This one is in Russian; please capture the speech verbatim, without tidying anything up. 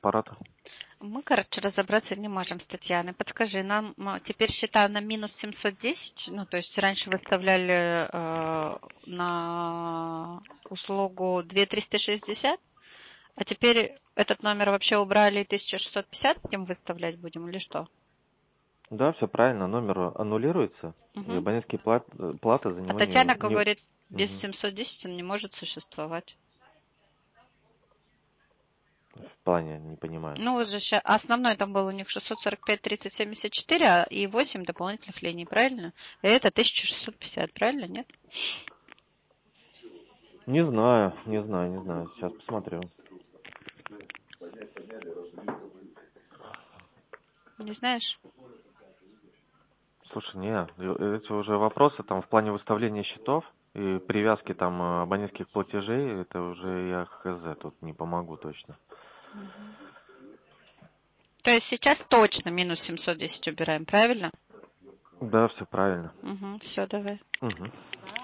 аппарата? Мы, короче, разобраться не можем с Татьяной. Подскажи, нам м, теперь счета на минус семьсот десять, ну, то есть раньше выставляли э, на услугу две тысячи триста шестьдесят, а теперь этот номер вообще убрали и тысяча шестьсот пятьдесят будем выставлять будем или что? Да, все правильно, номер аннулируется, и Угу. абонентские плат, платы за А него не... Татьяна не... говорит, без Мгм. семьсот десять он не может существовать. В плане, не понимаю. Ну, вот же ща- основной там был у них шестьсот сорок пять тридцать семьдесят четыре а- и восемь дополнительных линий, правильно? И это тысяча шестьсот пятьдесят, правильно, нет? Не знаю, не знаю, не знаю, сейчас посмотрю. Не знаешь? Слушай, не, э, эти уже вопросы там в плане выставления счетов и привязки там э, абонентских платежей, это уже я хз, тут не помогу точно. Мгм. То есть сейчас точно минус семьсот десять убираем, правильно? Да, все правильно. Угу, все, давай. Угу.